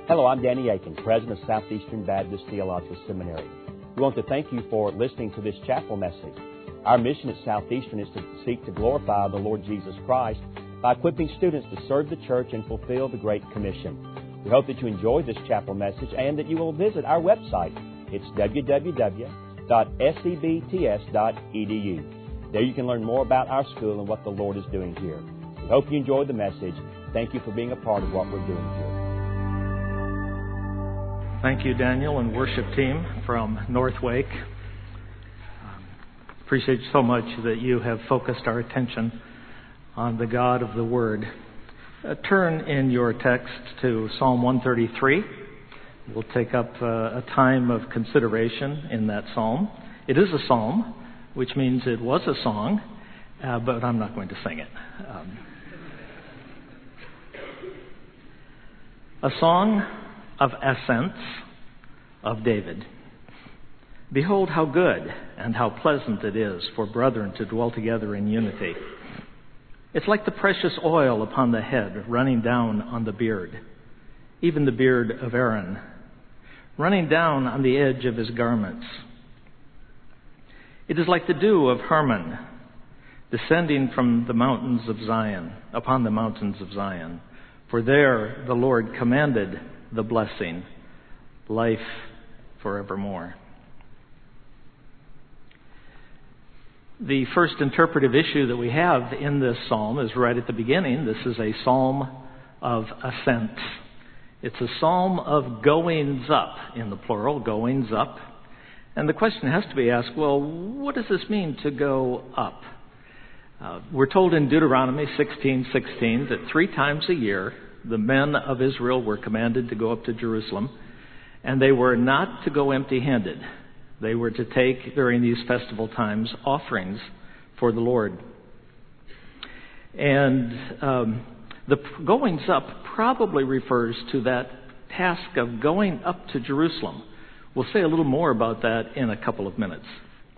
Hello, I'm Danny Aiken, President of Southeastern Baptist Theological Seminary. We want to thank you for listening to this chapel message. Our mission at Southeastern is to seek to glorify the Lord Jesus Christ by equipping students to serve the church and fulfill the Great Commission. We hope that you enjoy this chapel message and that you will visit our website. It's www.sebts.edu. There you can learn more about our school and what the Lord is doing here. We hope you enjoyed the message. Thank you for being a part of what we're doing here. Thank you, Daniel and worship team from North Wake. Appreciate so much that you have focused our attention on the God of the Word. Turn in your text to Psalm 133. We'll take up a time of consideration in that psalm. It is a psalm, which means it was a song, but I'm not going to sing it. A song of ascents of David. Behold how good and how pleasant it is for brethren to dwell together in unity. It's like the precious oil upon the head running down on the beard, even the beard of Aaron, running down on the edge of his garments. It is like the dew of Hermon, descending from the mountains of Zion, upon the mountains of Zion. For there the Lord commanded the blessing, life forevermore. The first interpretive issue that we have in this psalm is right at the beginning. This is a psalm of ascents. It's a psalm of goings up, in the plural, goings up. And the question has to be asked, well, what does this mean to go up? We're told in Deuteronomy 16:16 that 3 times a year the men of Israel were commanded to go up to Jerusalem, and they were not to go empty-handed. They were to take, during these festival times, offerings for the Lord. And the goings up probably refers to that task of going up to Jerusalem. We'll say a little more about that in a couple of minutes.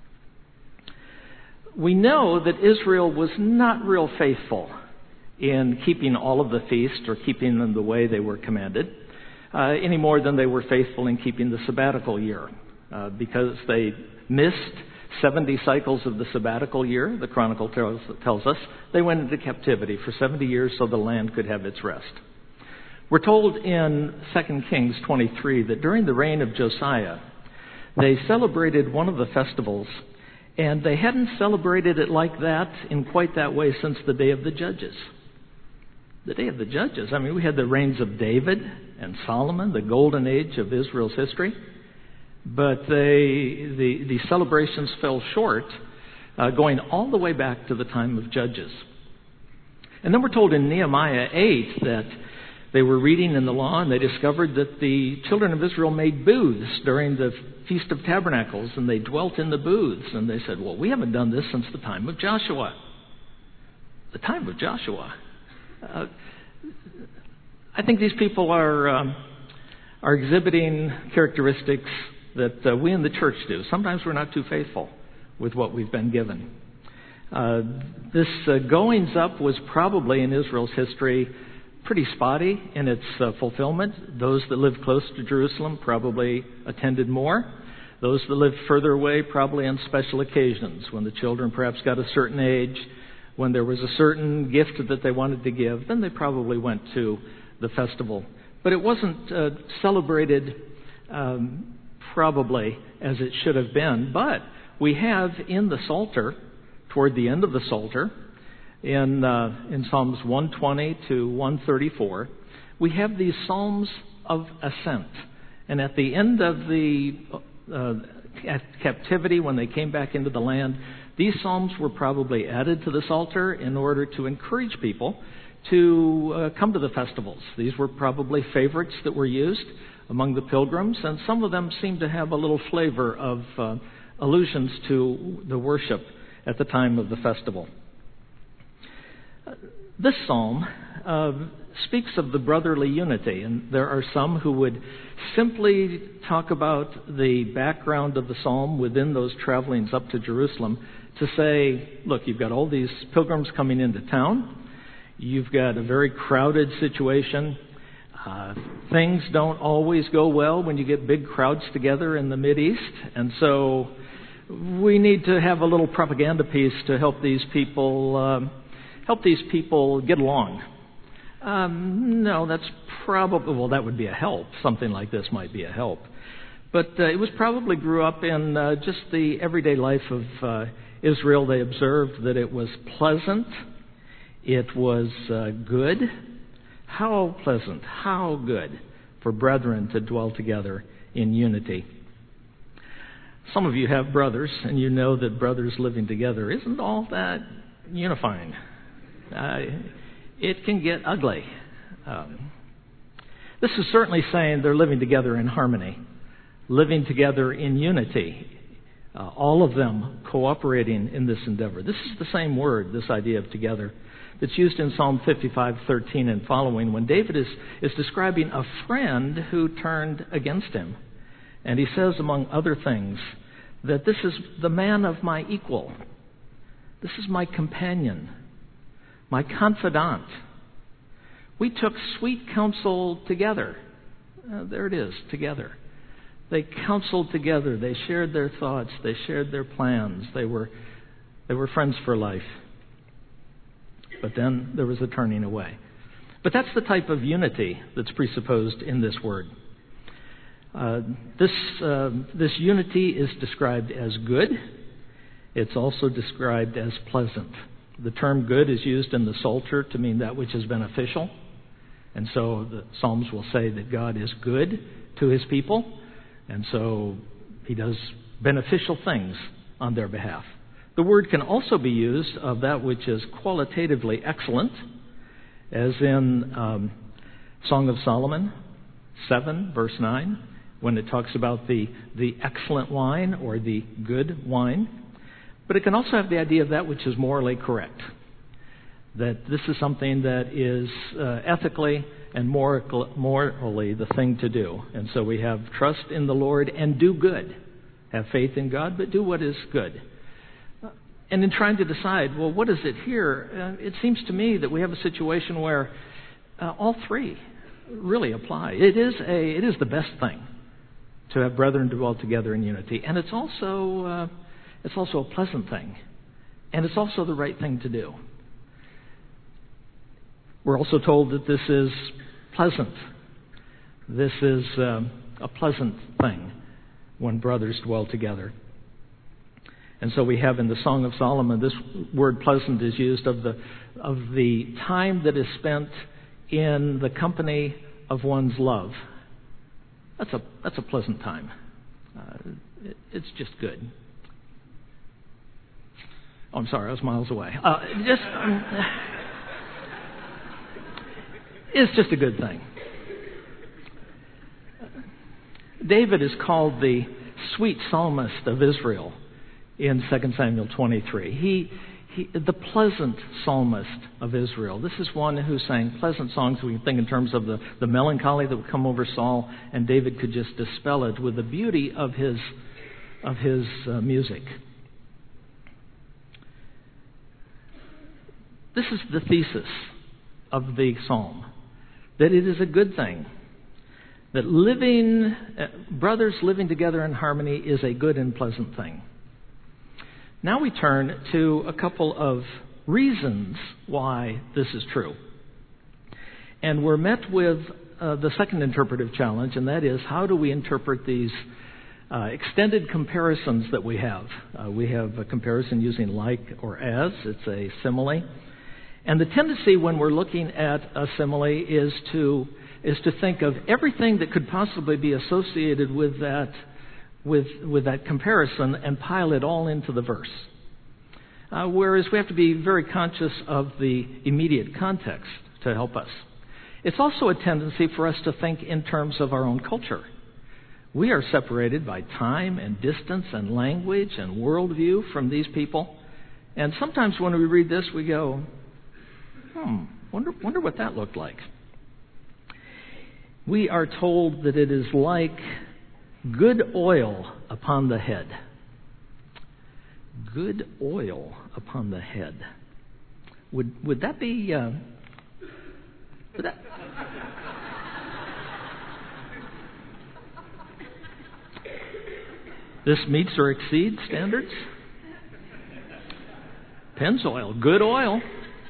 We know that Israel was not real faithful in keeping all of the feasts or keeping them the way they were commanded, any more than they were faithful in keeping the sabbatical year. Because they missed 70 cycles of the sabbatical year, the Chronicle tells us, they went into captivity for 70 years so the land could have its rest. We're told in 2 Kings 23 that during the reign of Josiah, they celebrated one of the festivals, and they hadn't celebrated it like that in quite that way since the Day of the Judges. The Day of the Judges, I mean, we had the reigns of David and Solomon, the golden age of Israel's history. But the celebrations fell short, going all the way back to the time of Judges. And then we're told in Nehemiah 8 that they were reading in the law and they discovered that the children of Israel made booths during the Feast of Tabernacles, and they dwelt in the booths. And they said, well, we haven't done this since the time of Joshua. The time of Joshua. I think these people are exhibiting characteristics that we in the church do. Sometimes we're not too faithful with what we've been given. This goings up was probably in Israel's history pretty spotty in its fulfillment. Those that lived close to Jerusalem probably attended more. Those that lived further away probably on special occasions, when the children perhaps got a certain age, when there was a certain gift that they wanted to give, then they probably went to the festival. But it wasn't celebrated probably as it should have been. But we have in the Psalter, toward the end of the Psalter, in Psalms 120 to 134, we have these Psalms of ascent. And at the end of the captivity, when they came back into the land, these Psalms were probably added to the Psalter in order to encourage people to come to the festivals. These were probably favorites that were used among the pilgrims, and some of them seem to have a little flavor of allusions to the worship at the time of the festival. This psalm speaks of the brotherly unity, and there are some who would simply talk about the background of the psalm within those travelings up to Jerusalem to say, look, you've got all these pilgrims coming into town, you've got a very crowded situation, Things don't always go well when you get big crowds together in the Mideast, and so we need to have a little propaganda piece to help these people get along. No, that's probably, well, that would be a help. Something like this might be a help. But it was probably grew up in just the everyday life of Israel. They observed that it was pleasant. It was good. How pleasant, how good for brethren to dwell together in unity. Some of you have brothers, and you know that brothers living together isn't all that unifying. It can get ugly. This is certainly saying they're living together in harmony, living together in unity, all of them cooperating in this endeavor. This is the same word, this idea of together, that's used in Psalm 55:13 and following when David is describing a friend who turned against him. And he says, among other things, that this is the man of my equal. This is my companion, my confidant. We took sweet counsel together. There it is, together. They counseled together. They shared their thoughts. They shared their plans. They were friends for life. But then there was a turning away. But that's the type of unity that's presupposed in this word. This unity is described as good. It's also described as pleasant. The term good is used in the Psalter to mean that which is beneficial. And so the Psalms will say that God is good to his people. And so he does beneficial things on their behalf. The word can also be used of that which is qualitatively excellent, as in Song of Solomon 7, verse 9, when it talks about the excellent wine or the good wine. But it can also have the idea of that which is morally correct, that this is something that is ethically and morally the thing to do. And so we have trust in the Lord and do good. Have faith in God, but do what is good. And in trying to decide, well, what is it here? It seems to me that we have a situation where all three really apply. It is the best thing to have brethren dwell together in unity, and it's also a pleasant thing, and it's also the right thing to do. We're also told that this is pleasant. This is a pleasant thing when brothers dwell together. And so we have in the Song of Solomon, this word pleasant is used of the time that is spent in the company of one's love. That's a pleasant time. It's just good. Oh, I'm sorry, I was miles away. It's just a good thing. David is called the sweet psalmist of Israel in 2 Samuel 23. The pleasant psalmist of Israel. This is one who sang pleasant songs. We can think in terms of the melancholy that would come over Saul, and David could just dispel it with the beauty of his music. This is the thesis of the psalm, that it is a good thing, that brothers living together in harmony is a good and pleasant thing. Now we turn to a couple of reasons why this is true. And we're met with the second interpretive challenge, and that is, how do we interpret these extended comparisons that we have? We have a comparison using like or as. It's a simile. And the tendency when we're looking at a simile is to think of everything that could possibly be associated with that comparison and pile it all into the verse. Whereas we have to be very conscious of the immediate context to help us. It's also a tendency for us to think in terms of our own culture. We are separated by time and distance and language and worldview from these people. And sometimes when we read this, we go, wonder what that looked like. We are told that it is like good oil upon the head. Good oil upon the head. Would that be... This meets or exceeds standards. Pennzoil, good oil.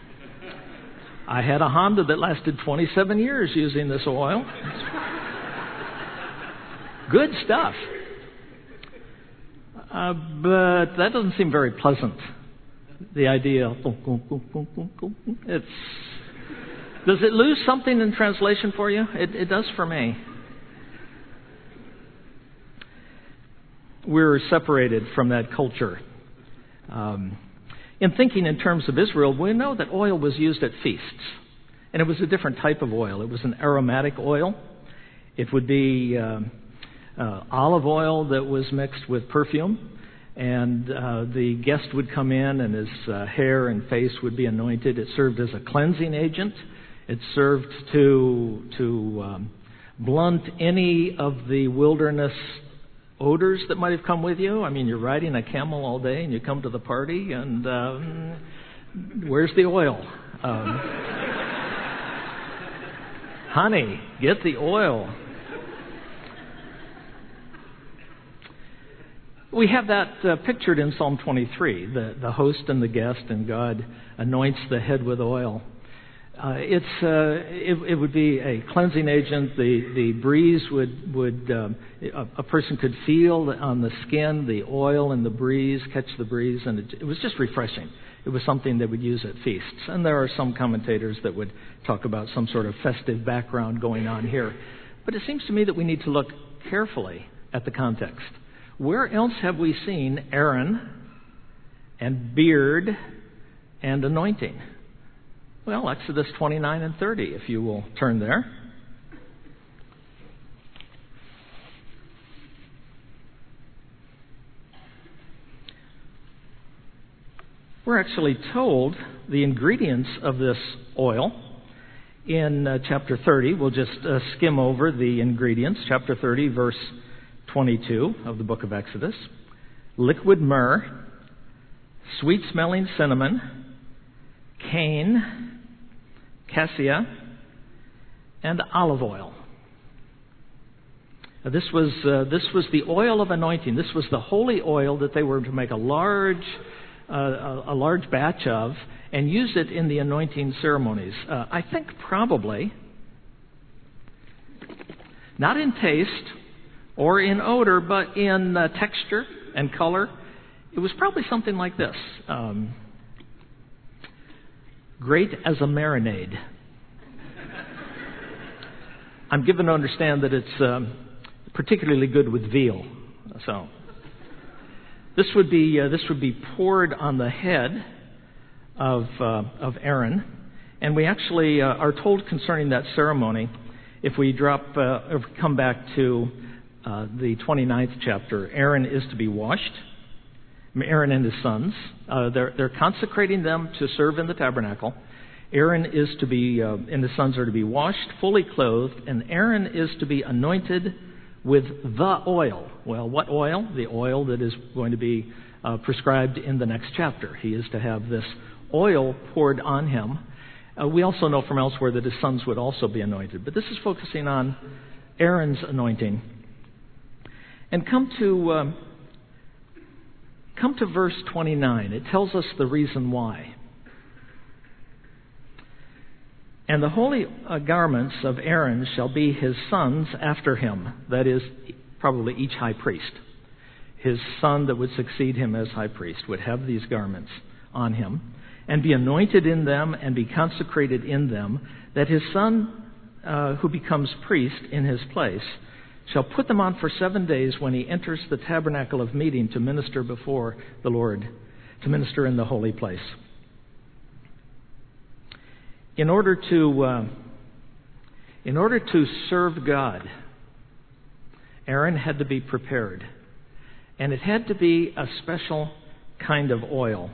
I had a Honda that lasted 27 years using this oil. Good stuff. But that doesn't seem very pleasant. The idea, does it lose something in translation for you? It does for me. We're separated from that culture. In thinking in terms of Israel, we know that oil was used at feasts. And it was a different type of oil. It was an aromatic oil. It would be olive oil that was mixed with perfume. And the guest would come in and his hair and face would be anointed. It served as a cleansing agent. It served to blunt any of the wilderness odors that might have come with you. I mean, you're riding a camel all day and you come to the party and where's the oil? Honey, get the oil. We have that pictured in Psalm 23, the host and the guest, and God anoints the head with oil. It would be a cleansing agent. The breeze would a person could feel on the skin the oil and the breeze, catch the breeze, and it was just refreshing. It was something they would use at feasts. And there are some commentators that would talk about some sort of festive background going on here. But it seems to me that we need to look carefully at the context. Where else have we seen Aaron and beard and anointing? Well, Exodus 29 and 30, if you will turn there. We're actually told the ingredients of this oil in chapter 30. We'll just skim over the ingredients. Chapter 30, verse 22 of the book of Exodus. Liquid myrrh, sweet-smelling cinnamon, cane, cassia, and olive oil. This was the oil of anointing. This was the holy oil that they were to make a large batch of and use it in the anointing ceremonies. I think probably, not in taste or in odor, but in texture and color, it was probably something like this. Great as a marinade. I'm given to understand that it's particularly good with veal. So this would be poured on the head of Aaron, and we actually are told concerning that ceremony. If we come back to the 29th chapter, Aaron is to be washed. Aaron and his sons, they're consecrating them to serve in the tabernacle. Aaron is to be, and his sons are to be washed, fully clothed, and Aaron is to be anointed with the oil. Well, what oil? The oil that is going to be prescribed in the next chapter. He is to have this oil poured on him. We also know from elsewhere that his sons would also be anointed, but this is focusing on Aaron's anointing. And come to verse 29. It tells us the reason why. And the holy garments of Aaron shall be his sons after him. That is, probably each high priest. His son that would succeed him as high priest would have these garments on him and be anointed in them and be consecrated in them, that his son who becomes priest in his place shall put them on for 7 days when he enters the tabernacle of meeting to minister before the Lord, to minister in the holy place. In order to serve God, Aaron had to be prepared, and it had to be a special kind of oil.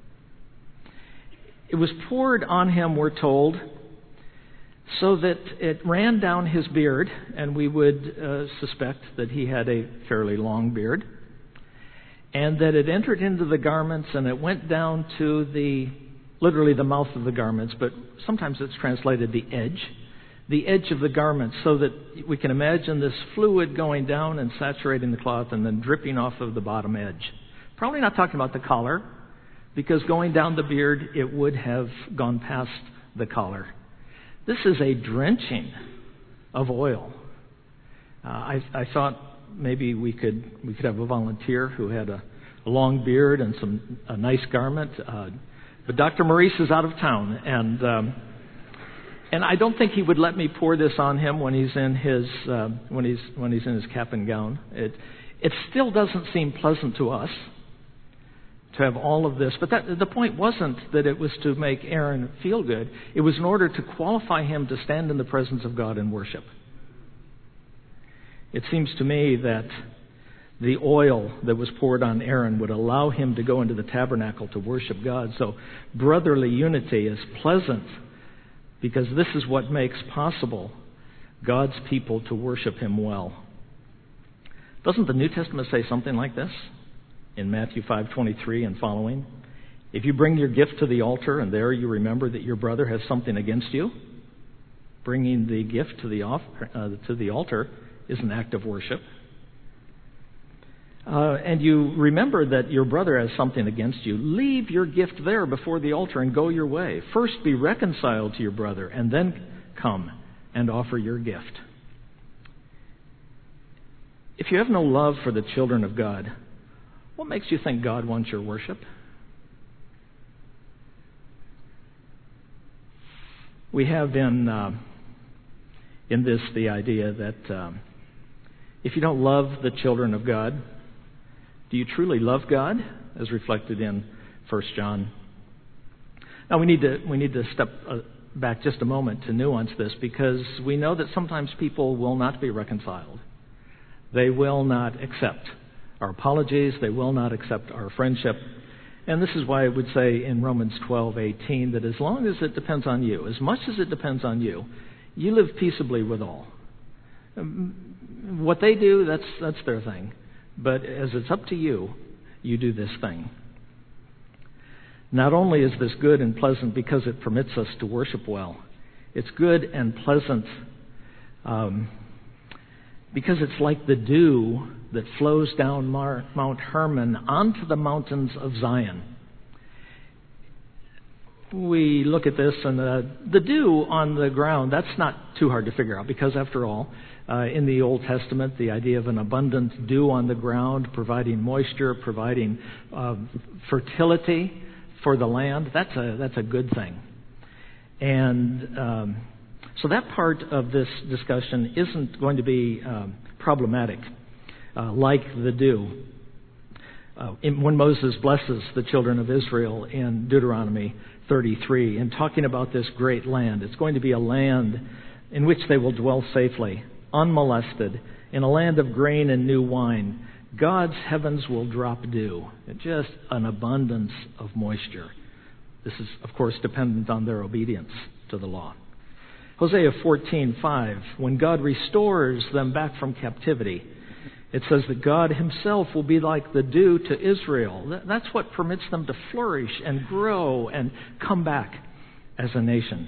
It was poured on him, we're told, so that it ran down his beard, and we would suspect that he had a fairly long beard, and that it entered into the garments and it went down to literally the mouth of the garments, but sometimes it's translated the edge, the edge of the garment, so that we can imagine this fluid going down and saturating the cloth and then dripping off of the bottom edge. Probably not talking about the collar, because going down the beard, it would have gone past the collar. This is a drenching of oil. I thought maybe we could have a volunteer who had a long beard and a nice garment, but Dr. Maurice is out of town, and I don't think he would let me pour this on him when he's in his cap and gown. It still doesn't seem pleasant to us to have all of this. But the point wasn't that it was to make Aaron feel good. It was in order to qualify him to stand in the presence of God and worship. It seems to me that the oil that was poured on Aaron would allow him to go into the tabernacle to worship God. So brotherly unity is pleasant, because this is what makes possible God's people to worship Him well. Doesn't the New Testament say something like this? In Matthew 5:23 and following, if you bring your gift to the altar and there you remember that your brother has something against you, bringing the gift to the altar is an act of worship. And you remember that your brother has something against you, leave your gift there before the altar and go your way. First be reconciled to your brother and then come and offer your gift. If you have no love for the children of God, what makes you think God wants your worship? We have in this the idea that if you don't love the children of God, do you truly love God, as reflected in 1 John? Now we need to step back just a moment to nuance this, because we know that sometimes people will not be reconciled. They will not accept our apologies. They will not accept our friendship. And this is why I would say in Romans 12:18 that as long as it depends on you, as much as it depends on you, you live peaceably with all. What they do, that's their thing. But as it's up to you, you do this thing. Not only is this good and pleasant because it permits us to worship well, it's good and pleasant because it's like the dew that flows down Mount Hermon onto the mountains of Zion. We look at this, and the dew on the ground, that's not too hard to figure out, because after all, in the Old Testament, the idea of an abundant dew on the ground, providing moisture, providing fertility for the land, that's a good thing. And so that part of this discussion isn't going to be problematic, like the dew. When Moses blesses the children of Israel in Deuteronomy 33, and talking about this great land, it's going to be a land in which they will dwell safely, unmolested, in a land of grain and new wine. God's heavens will drop dew, just an abundance of moisture. This is, of course, dependent on their obedience to the law. Hosea 14:5, when God restores them back from captivity, it says that God Himself will be like the dew to Israel. That's what permits them to flourish and grow and come back as a nation.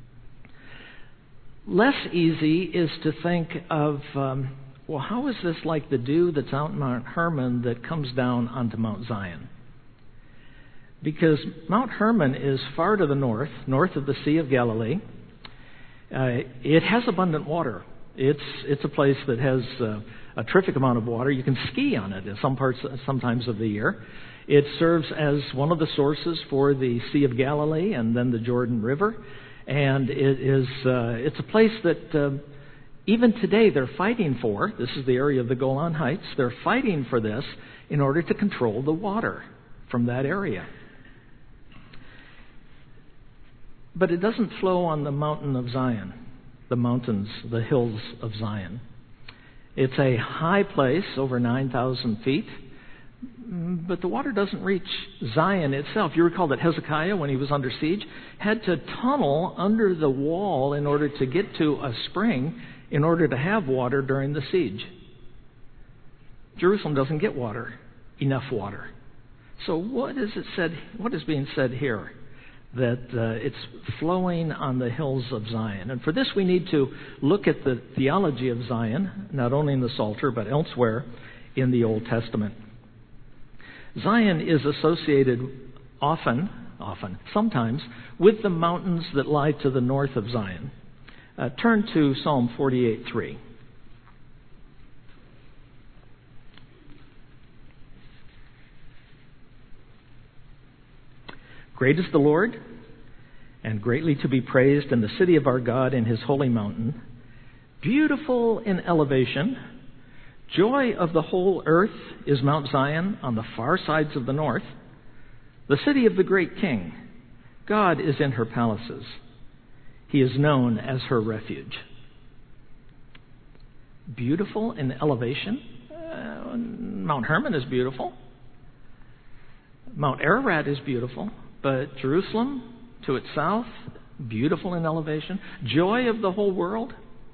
Less easy is to think of, how is this like the dew that's out in Mount Hermon that comes down onto Mount Zion? Because Mount Hermon is far to the north of the Sea of Galilee. It has abundant water. It's a place that has a terrific amount of water. You can ski on it in sometimes of the year. It serves as one of the sources for the Sea of Galilee and then the Jordan River. And it's a place that even today they're fighting for. This is the area of the Golan Heights. They're fighting for this in order to control the water from that area. But it doesn't flow on the mountain of Zion, the mountains, the hills of Zion. It's a high place, over 9,000 feet, but the water doesn't reach Zion itself. You recall that Hezekiah, when he was under siege, had to tunnel under the wall in order to get to a spring in order to have water during the siege. Jerusalem doesn't get water, enough water. So what is being said here? that it's flowing on the hills of Zion. And for this we need to look at the theology of Zion, not only in the Psalter, but elsewhere in the Old Testament. Zion is associated sometimes, with the mountains that lie to the north of Zion. Turn to Psalm 48:3. Great is the Lord, and greatly to be praised in the city of our God in his holy mountain. Beautiful in elevation, joy of the whole earth is Mount Zion on the far sides of the north. The city of the great king, God is in her palaces. He is known as her refuge. Beautiful in elevation. Mount Hermon is beautiful. Mount Ararat is beautiful. But Jerusalem, to its south, beautiful in elevation. Joy of the whole world.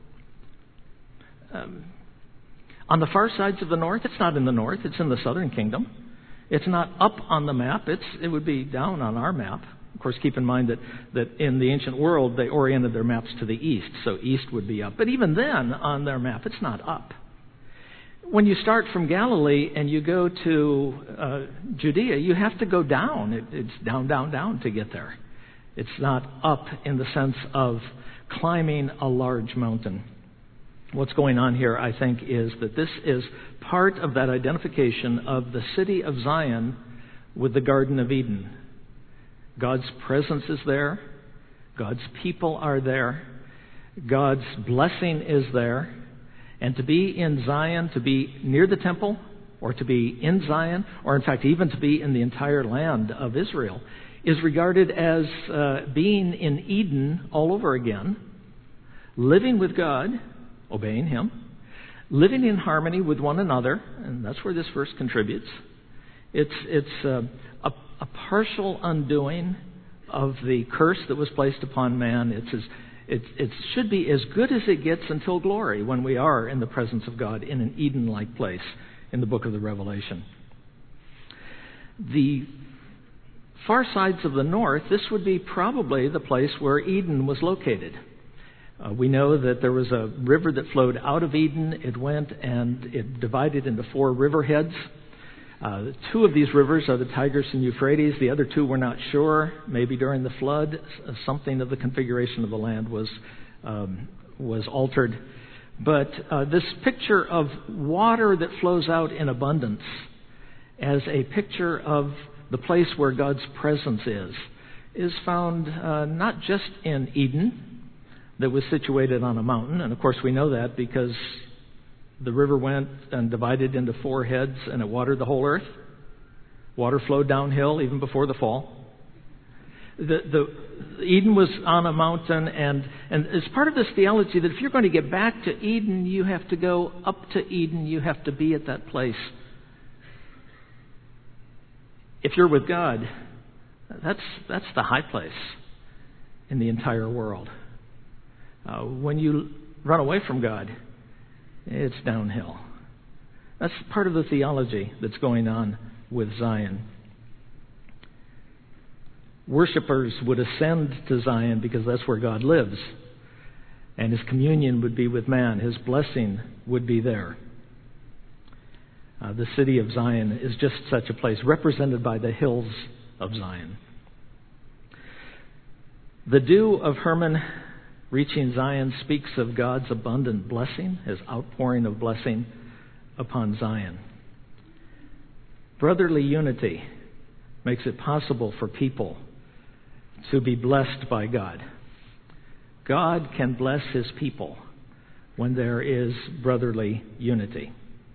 On the far sides of the north, it's not in the north, it's in the southern kingdom. It's not up on the map, it would be down on our map. Of course, keep in mind that in the ancient world, they oriented their maps to the east, so east would be up. But even then, on their map, it's not up. When you start from Galilee and you go to Judea, you have to go down. It's down, down, down to get there. It's not up in the sense of climbing a large mountain. What's going on here, I think, is that this is part of that identification of the city of Zion with the Garden of Eden. God's presence is there. God's people are there. God's blessing is there. And to be in Zion, to be near the temple, or to be in Zion, or in fact even to be in the entire land of Israel, is regarded as being in Eden all over again, living with God, obeying Him, living in harmony with one another, and that's where this verse contributes. It's a partial undoing of the curse that was placed upon man. It should be as good as it gets until glory, when we are in the presence of God in an Eden-like place in the book of the Revelation. The far sides of the north, this would be probably the place where Eden was located. We know that there was a river that flowed out of Eden. It went and it divided into 4 river heads. 2 of these rivers are the Tigris and Euphrates. The other 2 we're not sure. Maybe during the flood, something of the configuration of the land was altered. But this picture of water that flows out in abundance as a picture of the place where God's presence is found not just in Eden, that was situated on a mountain. And of course we know that because the river went and divided into 4 heads and it watered the whole earth. Water flowed downhill even before the fall. Eden was on a mountain, and it's part of this theology that if you're going to get back to Eden, you have to go up to Eden. You have to be at that place. If you're with God, that's the high place in the entire world. When you run away from God, it's downhill. That's part of the theology that's going on with Zion. Worshippers would ascend to Zion because that's where God lives. And His communion would be with man. His blessing would be there. The city of Zion is just such a place, represented by the hills of Zion. The dew of Hermon reaching Zion speaks of God's abundant blessing, His outpouring of blessing upon Zion. Brotherly unity makes it possible for people to be blessed by God. God can bless His people when there is brotherly unity.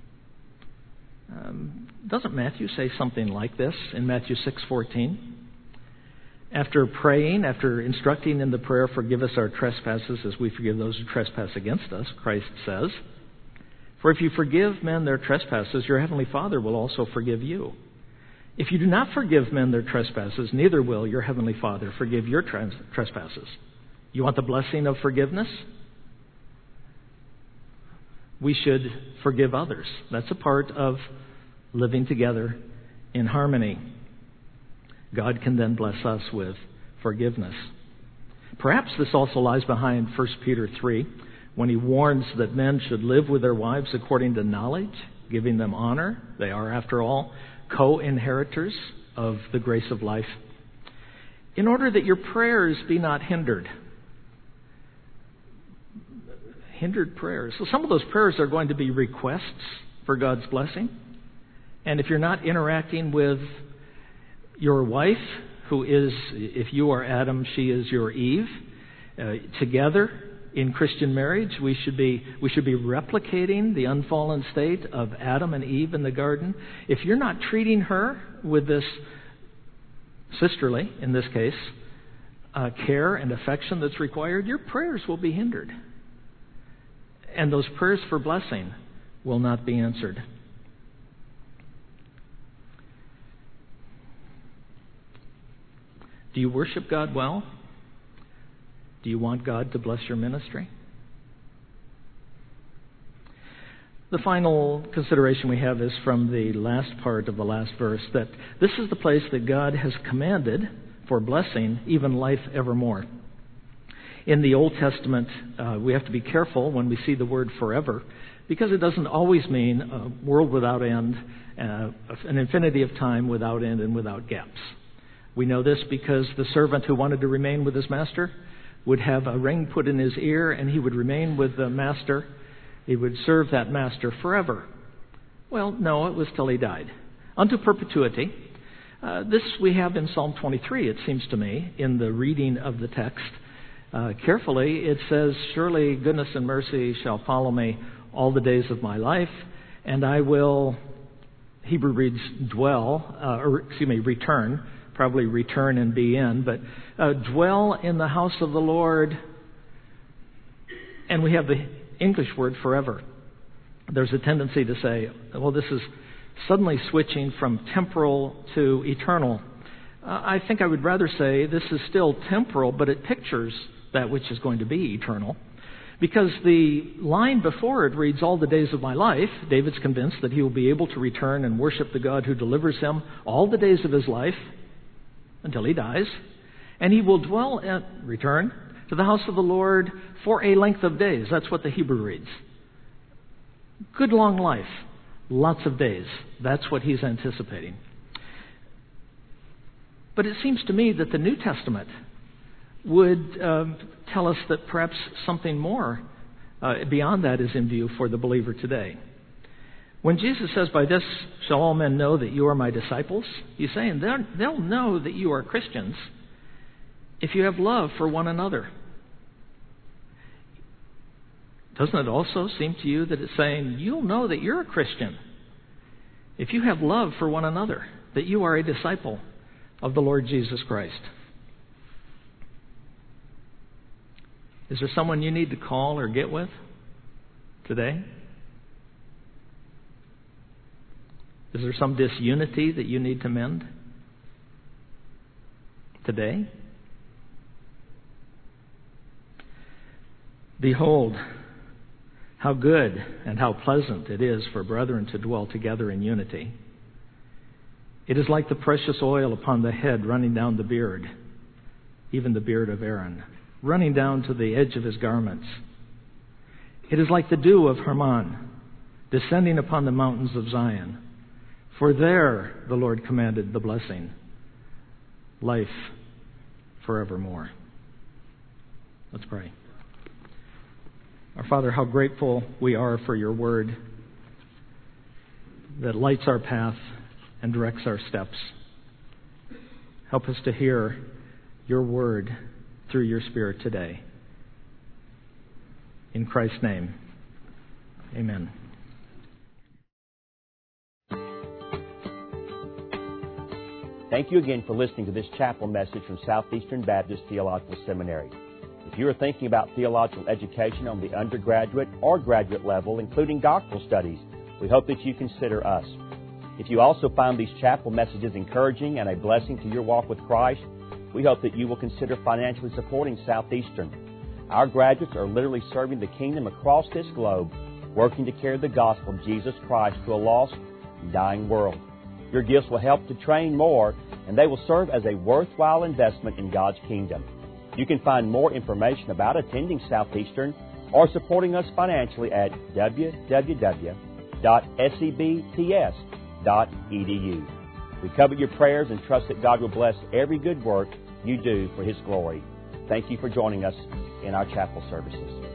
Doesn't Matthew say something like this in Matthew 6:14? After praying, after instructing in the prayer, forgive us our trespasses as we forgive those who trespass against us, Christ says, for if you forgive men their trespasses, your heavenly Father will also forgive you. If you do not forgive men their trespasses, neither will your heavenly Father forgive your trespasses. You want the blessing of forgiveness? We should forgive others. That's a part of living together in harmony. God can then bless us with forgiveness. Perhaps this also lies behind 1 Peter 3, when he warns that men should live with their wives according to knowledge, giving them honor. They are, after all, co-inheritors of the grace of life, in order that your prayers be not hindered. Hindered prayers. So some of those prayers are going to be requests for God's blessing. And if you're not interacting with your wife, who is, if you are Adam, she is your Eve, together in Christian marriage, we should be replicating the unfallen state of Adam and Eve in the garden. If you're not treating her with this sisterly, in this case, care and affection that's required, your prayers will be hindered. And those prayers for blessing will not be answered. Do you worship God well? Do you want God to bless your ministry? The final consideration we have is from the last part of the last verse, that this is the place that God has commanded for blessing, even life evermore. In the Old Testament, we have to be careful when we see the word forever, because it doesn't always mean a world without end, an infinity of time without end and without gaps. We know this because the servant who wanted to remain with his master would have a ring put in his ear, and he would remain with the master. He would serve that master forever. Well, no, it was till he died. Unto perpetuity. This we have in Psalm 23, it seems to me, in the reading of the text. Carefully, it says, "Surely goodness and mercy shall follow me all the days of my life, and I will," Hebrew reads return, probably return and be in, but dwell in the house of the Lord. And we have the English word forever. There's a tendency to say, well, this is suddenly switching from temporal to eternal. I think I would rather say this is still temporal, but it pictures that which is going to be eternal. Because the line before it reads, all the days of my life. David's convinced that he will be able to return and worship the God who delivers him all the days of his life until he dies. And he will return to the house of the Lord for a length of days. That's what the Hebrew reads. Good long life. Lots of days. That's what he's anticipating. But it seems to me that the New Testament would tell us that perhaps something more beyond that is in view for the believer today. When Jesus says, "By this shall all men know that you are my disciples," he's saying they'll know that you are Christians if you have love for one another. Doesn't it also seem to you that it's saying you'll know that you're a Christian if you have love for one another, that you are a disciple of the Lord Jesus Christ? Is there someone you need to call or get with today? Is there some disunity that you need to mend today? Behold, how good and how pleasant it is for brethren to dwell together in unity. It is like the precious oil upon the head running down the beard, even the beard of Aaron, running down to the edge of his garments. It is like the dew of Hermon, descending upon the mountains of Zion. For there the Lord commanded the blessing, life forevermore. Let's pray. Our Father, how grateful we are for your word that lights our path and directs our steps. Help us to hear your word through your Spirit today. In Christ's name, amen. Thank you again for listening to this chapel message from Southeastern Baptist Theological Seminary. If you are thinking about theological education on the undergraduate or graduate level, including doctoral studies, we hope that you consider us. If you also find these chapel messages encouraging and a blessing to your walk with Christ, we hope that you will consider financially supporting Southeastern. Our graduates are literally serving the kingdom across this globe, working to carry the gospel of Jesus Christ to a lost and dying world. Your gifts will help to train more, and they will serve as a worthwhile investment in God's kingdom. You can find more information about attending Southeastern or supporting us financially at www.sebts.edu. We covet your prayers and trust that God will bless every good work you do for His glory. Thank you for joining us in our chapel services.